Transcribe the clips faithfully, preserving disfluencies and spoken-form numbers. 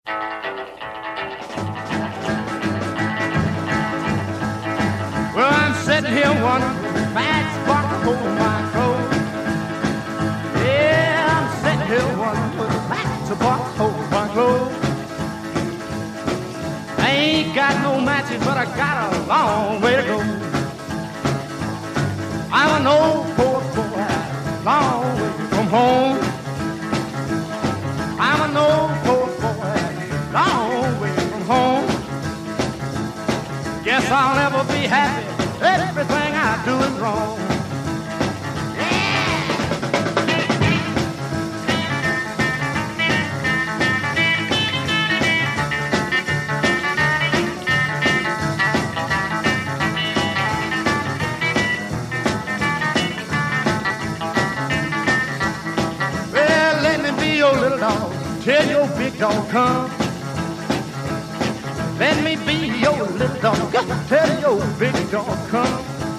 Well, I'm sitting here wondering, matchbox hold my clothes. Yeah, I'm sitting here wondering, matchbox hold my clothes. I ain't got no matches, but I got a long way to go. I'm an old poor boy, long way from home. I'm an old poor boy, long way from home. Guess I'll never be happy, everything I do is wrong. Your little dog, tell your big dog come. Let me be your little dog, tell your big dog come.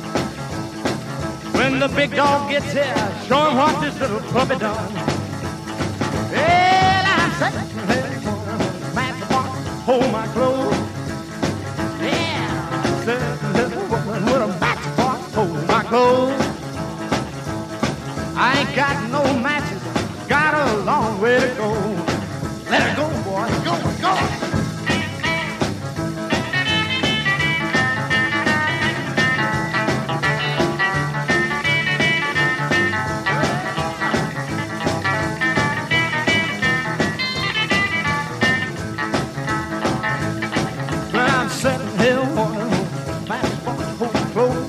When the big dog gets here, show him what this little puppy done. Well, I'm sitting here, matchbox, hold my clothes. Yeah, I'm sitting here with a matchbox, hold my clothes. I ain't got no matches, got a long way to go. Let it go, boy. Go, go. Well, I'm sitting here wondering, matchbox, hold my clothes.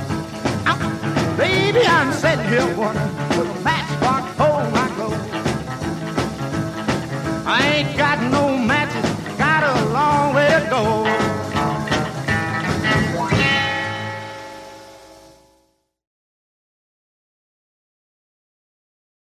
Baby, I'm sitting here wondering, with a matchbox, hold my clothes. I ain't got no matches, got a long way to go.